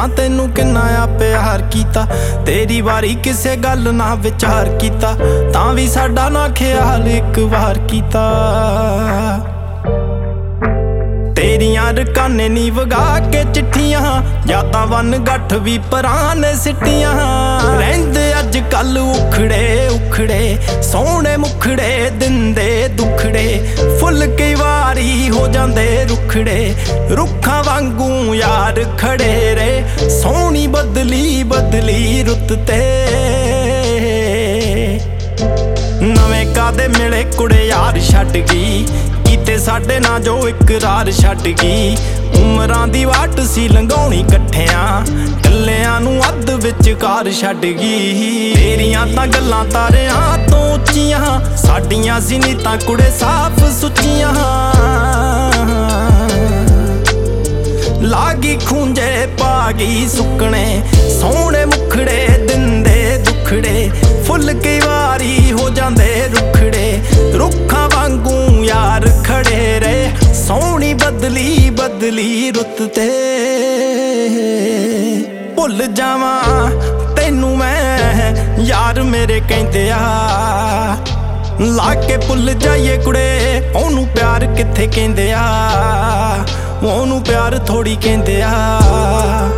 दसां तैनू किन्ना आ प्यार कीता। तेरी वारी किसे गल ना विचार कीता, तां भी साडा ना ख्याल एक बार कीता। तेरियां रकाने नी वगा के चिट्ठियां, यादां वन गठ भी पराने सिट्टियां। रहिंदे अज कल उखड़े उखड़े, सोहणे मुखड़े दिंदे दुखड़े। फुल कई वारी हो जांदे रुखड़े, रुखां वांगू यार खड़े रे। सोहनी बदली बदली रुत ते, नवें कादे मिले कुड़े यार छड्ड गई। कीते साडे ना जो इकरार छड्ड गई। उमरां दी वाट सी लंघाउणी कट्ठियां, कल्लियां नूं अध विचकार छड्ड गई। तेरियां तां गल्लां तारियां तों उच्चियां, साडियां सी नीतां कुड़े साफ सुच्चियां। लागी खूंजे पागी सुकणे, सोहणे मुखड़े दिंदे दुखड़े। फुल कई वारी हो जांदे रुखड़े, रुखां वांगू यार खड़े रे। सोहनी बदली बदली रुत ते, भुल जावां तैनू मैं यार मेरे कहंदे आ। लाके भुल जाइए कुड़े ओनू प्यार कित्थे कहंदे आ, ओनू प्यार थोड़ी कहंदे आ।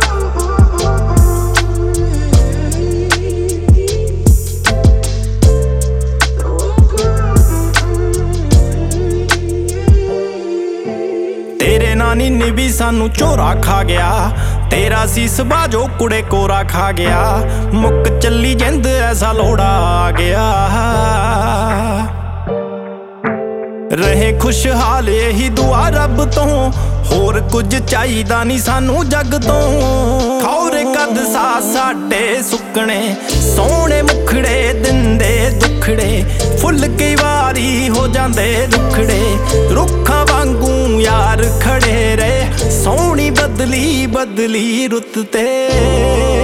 तेरे नानी ने भी सानू झोरा खा गया, तेरा सी सुभा जो कुड़े कोरा खा गया। मुक चली जिंद ऐसा लोड़ा आ गया। रहे खुशहाल यही दुआ रब तो, होर कुछ चाहिदा नहीं सानू जग तो। खौरे कद सा साडे सुकने, सोहणे मुखड़े दिंदे दुखड़े। फुल कई वारी हो जांदे रुखड़े, रुखां वांगू यार खड़े रे। सोहनी बदली बदली रुत ते।